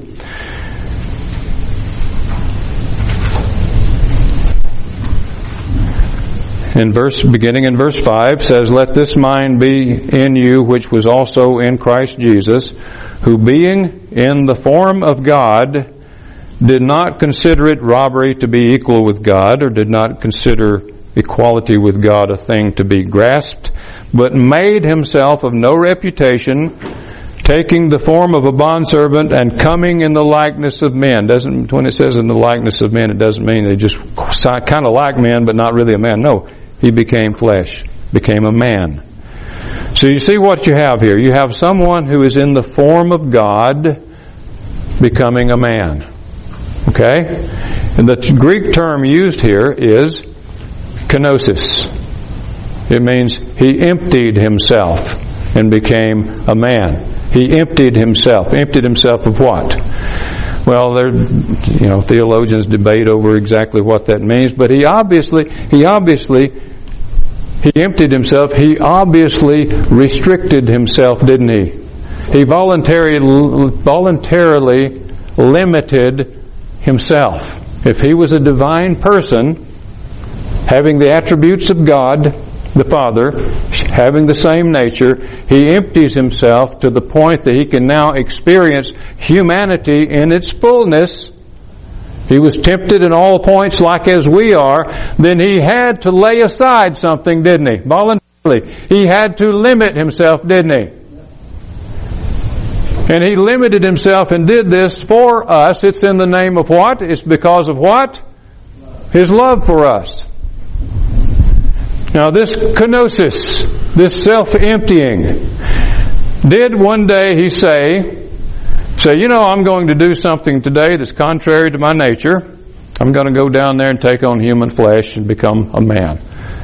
Beginning in verse 5 says, "Let this mind be in you which was also in Christ Jesus, who being in the form of God, did not consider it robbery to be equal with God, or did not consider equality with God a thing to be grasped, but made Himself of no reputation, taking the form of a bondservant and coming in the likeness of men." When it says in the likeness of men, it doesn't mean they just kind of like men, but not really a man. No, He became flesh, became a man. So you see what you have here. You have someone who is in the form of God becoming a man. Okay? And the Greek term used here is kenosis. It means He emptied Himself and became a man. He emptied Himself. Emptied Himself of what? Well, theologians debate over exactly what that means, but He emptied Himself. He obviously restricted Himself, didn't He? He voluntarily limited Himself. If He was a divine person, having the attributes of God, the Father, having the same nature, He empties Himself to the point that He can now experience humanity in its fullness. He was tempted in all points like as we are. Then He had to lay aside something, didn't He? Voluntarily. He had to limit Himself, didn't He? And He limited Himself and did this for us. It's in the name of what? It's because of what? His love for us. Now this kenosis, this self-emptying, did one day He say, I'm going to do something today that's contrary to my nature. I'm going to go down there and take on human flesh and become a man.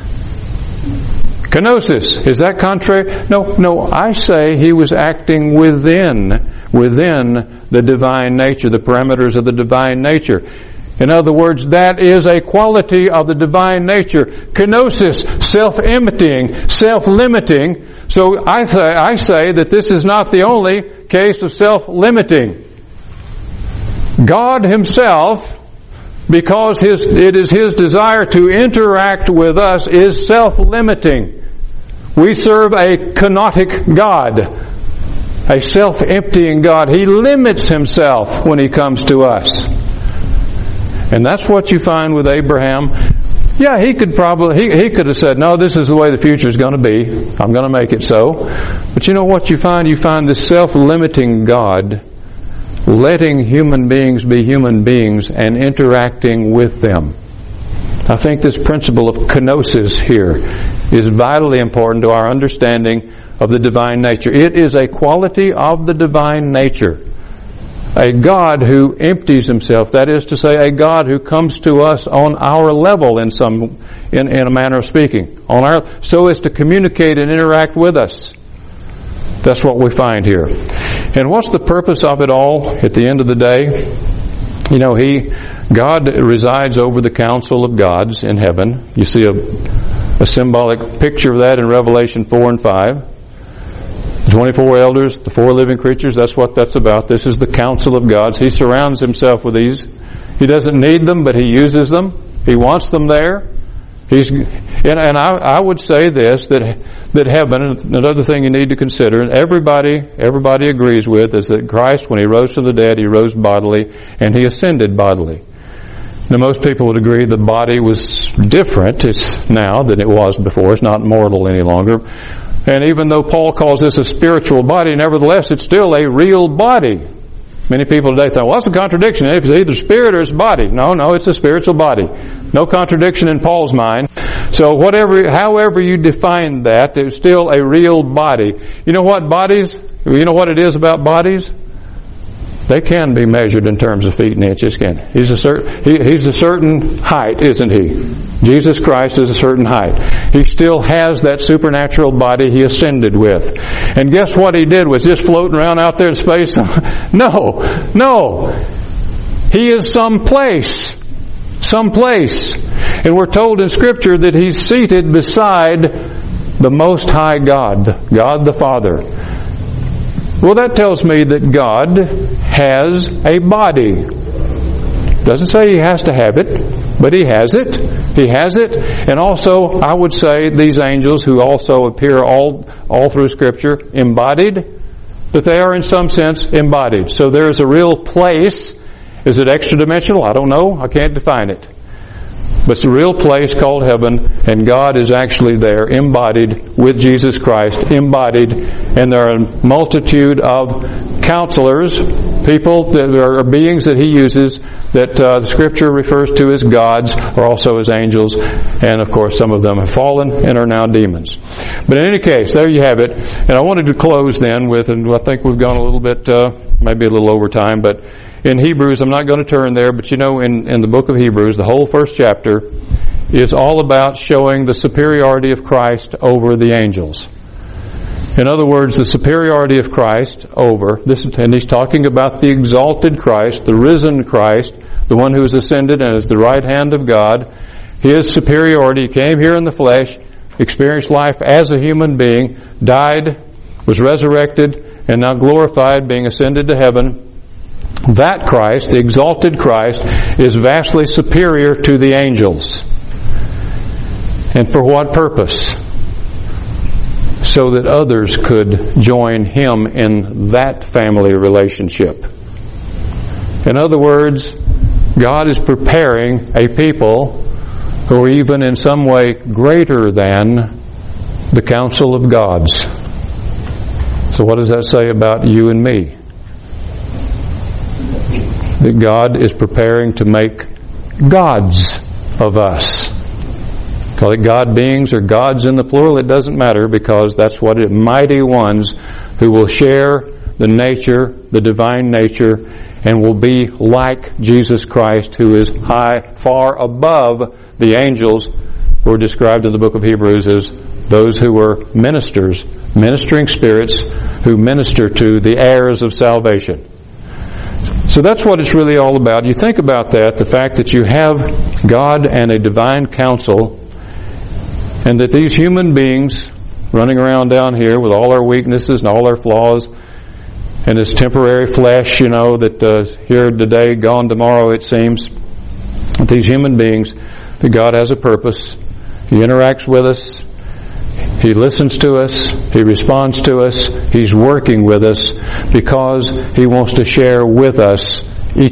Kenosis, is that contrary? No, I say He was acting within the divine nature, the parameters of the divine nature. In other words, that is a quality of the divine nature. Kenosis, self-emptying, self-limiting. So I say that this is not the only case of self-limiting. God Himself, because it is His desire to interact with us, is self-limiting. We serve a kenotic God, a self-emptying God. He limits Himself when He comes to us. And that's what you find with Abraham. Yeah, he could have said, no, this is the way the future is going to be. I'm going to make it so. But you know what you find? You find this self-limiting God letting human beings be human beings and interacting with them. I think this principle of kenosis here is vitally important to our understanding of the divine nature. It is a quality of the divine nature a God who empties himself. That is to say, a God who comes to us on our level in a manner of speaking, so as to communicate and interact with us. That's what we find here. And what's the purpose of it all at the end of the day? You know, God resides over the council of gods in heaven. You see a symbolic picture of that in Revelation 4 and 5. The 24 elders, the 4 living creatures, that's what that's about. This is the council of gods. He surrounds himself with these. He doesn't need them, but he uses them. He wants them there. And I would say this, that heaven, another thing you need to consider, and everybody agrees with, is that Christ, when he rose from the dead, he rose bodily, and he ascended bodily. Now, most people would agree the body was different now than it was before. It's not mortal any longer. And even though Paul calls this a spiritual body, nevertheless, it's still a real body. Many people today think, well, what's the contradiction? If it's either spirit or it's body. No, it's a spiritual body. No contradiction in Paul's mind. So however you define that, it's still a real body. You know what it is about bodies? They can be measured in terms of feet and inches, can he? He's a certain height, isn't he? Jesus Christ is a certain height. He still has that supernatural body he ascended with. And guess what he did? Was just floating around out there in space? No. He is someplace. And we're told in Scripture that he's seated beside the Most High God the Father. Well, that tells me that God has a body. Doesn't say he has to have it, but he has it. He has it. And also, I would say these angels who also appear all through Scripture embodied, that they are in some sense embodied. So there is a real place. Is it extra dimensional? I don't know. I can't define it. But it's a real place called heaven, and God is actually there, embodied with Jesus Christ, embodied, and there are a multitude of counselors, people that are beings that he uses that the Scripture refers to as gods, or also as angels, and of course some of them have fallen and are now demons. But in any case, there you have it. And I wanted to close then with, and I think we've gone a little bit, maybe a little over time, but in Hebrews, I'm not going to turn there, but you know, in the book of Hebrews, the whole first chapter is all about showing the superiority of Christ over the angels. In other words, the superiority of Christ over this, and he's talking about the exalted Christ, the risen Christ, the one who is ascended and is the right hand of God. His superiority, he came here in the flesh, experienced life as a human being, died, was resurrected, and now glorified, being ascended to heaven. That Christ, the exalted Christ, is vastly superior to the angels. And for what purpose? So that others could join him in that family relationship. In other words, God is preparing a people who are even in some way greater than the council of gods. So what does that say about you and me? That God is preparing to make gods of us. Call it God beings or gods in the plural, it doesn't matter, because that's what it is. Mighty ones who will share the nature, the divine nature, and will be like Jesus Christ, who is high, far above the angels who are described in the book of Hebrews as those who were ministers, ministering spirits who minister to the heirs of salvation. So that's what it's really all about. You think about that, the fact that you have God and a divine council, and that these human beings running around down here with all our weaknesses and all our flaws, and this temporary flesh, that here today, gone tomorrow, it seems. These human beings, that God has a purpose. He interacts with us. He listens to us. He responds to us. He's working with us because he wants to share with us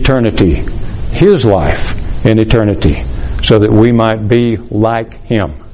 eternity, his life in eternity, so that we might be like him.